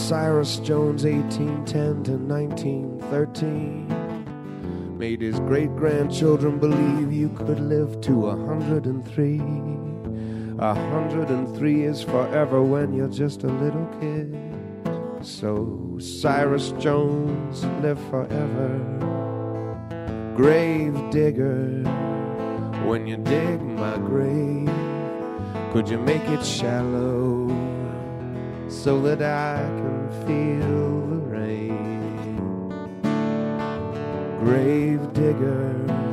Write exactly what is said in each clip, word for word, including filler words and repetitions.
Cyrus Jones, eighteen ten to nineteen thirteen, made his great-grandchildren believe you could live to a hundred and three. A hundred and three is forever when you're just a little kid. So Cyrus Jones, live forever. Grave digger, when you dig my grave, could you make it shallow so that I can feel the rain? Grave digger,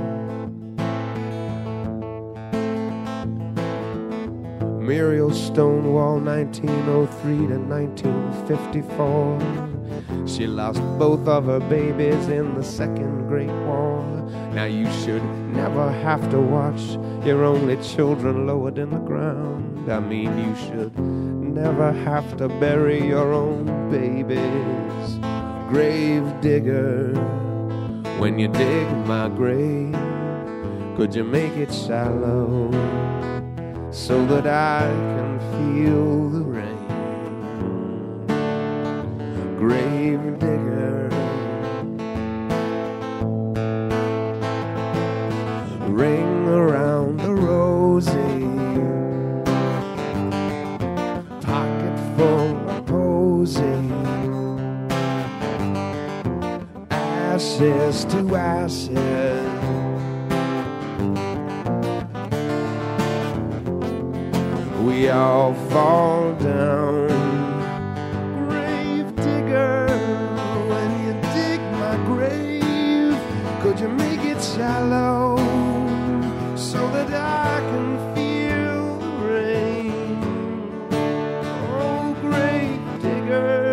Muriel Stonewall, nineteen oh three to nineteen fifty-four. She lost both of her babies in the Second Great War. Now you should never have to watch your only children lowered in the ground. I mean, you should never have to bury your own babies. Grave digger, when you dig my grave, could you make it shallow so that I can feel the rain? Grave digger, ring around the rosy, pocket full of posy, ashes to ashes. We all fall down. Grave digger, when you dig my grave, could you make it shallow so that I can feel the rain? Oh, grave digger,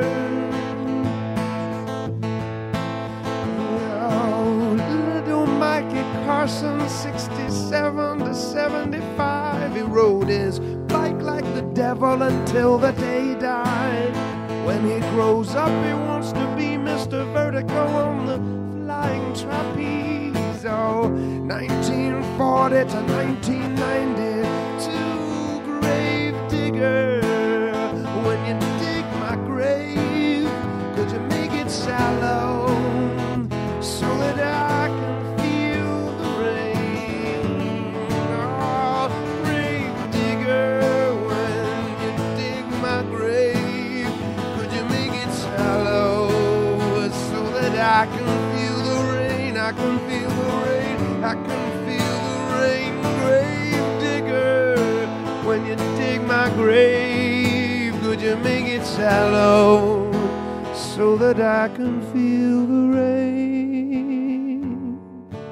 oh, little Mikey Carson, sixty-seven to seventy-five, he rode his bike like the devil until the day he died. When he grows up, he wants to be Mister Vertigo on the flying trapeze. Oh, nineteen forty to nineteen ninety-two, grave digger, when you dig my grave, could you make it shallow so that I can feel the rain? Oh, grave digger, when you dig my grave, could you make it shallow so that I can feel the rain? I can feel the rain, I can feel the rain. Grave digger, when you dig my grave, could you make it shallow so that I can feel the rain?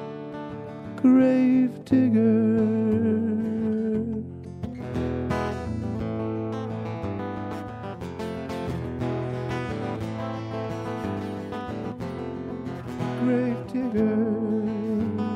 Grave digger. Grave digger.